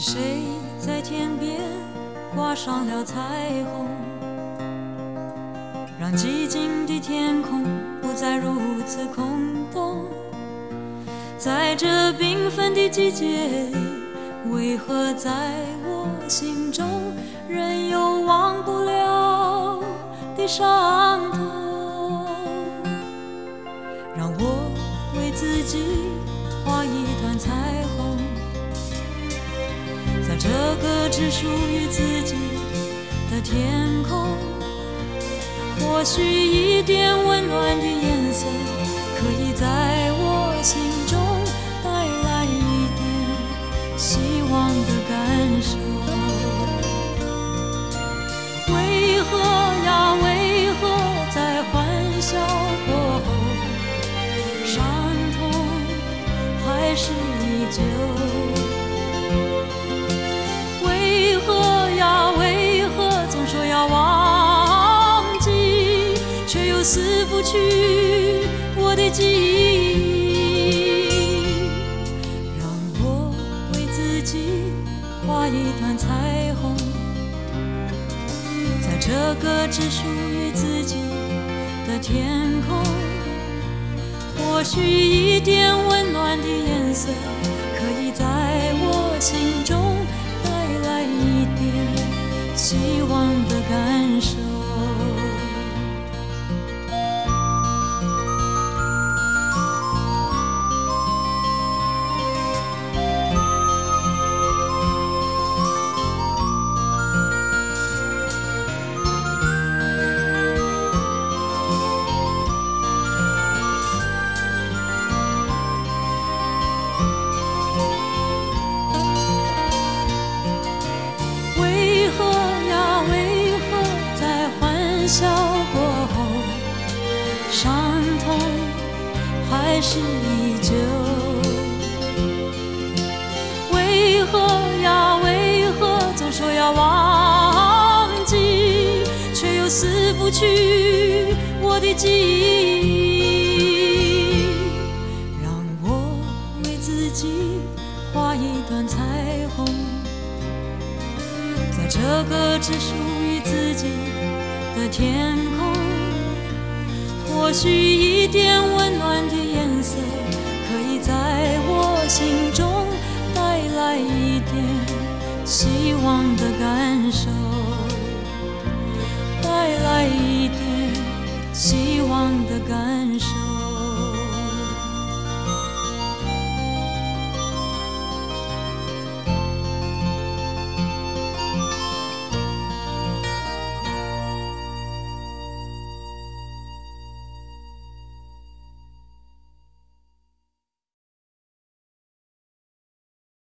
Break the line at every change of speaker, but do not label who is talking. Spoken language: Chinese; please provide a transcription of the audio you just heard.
谁在天边挂上了彩虹，让寂静的天空不再如此空洞？在这缤纷的季节里，为何在我心中仍有忘不了的伤痛？让我为自己画一段彩虹，在这个只属于自己的天空，或许一点温暖的颜色，可以在我心中带来一点希望的感受。为何呀，为何在欢笑过后，伤痛还是依旧？为何呀，为何总说要忘记，却又撕不去我的记忆？让我为自己画一段彩虹，在这个只属于自己的天空，或许一点温暖的颜色，可以在我心中带来一点希望的感受。笑过后，伤痛还是依旧。为何呀，为何总说要忘记，却又撕不去我的记忆？让我为自己画一段彩虹，在这个只属于自己的天空，或许一点温暖的颜色，可以在我心中带来一点希望的感受。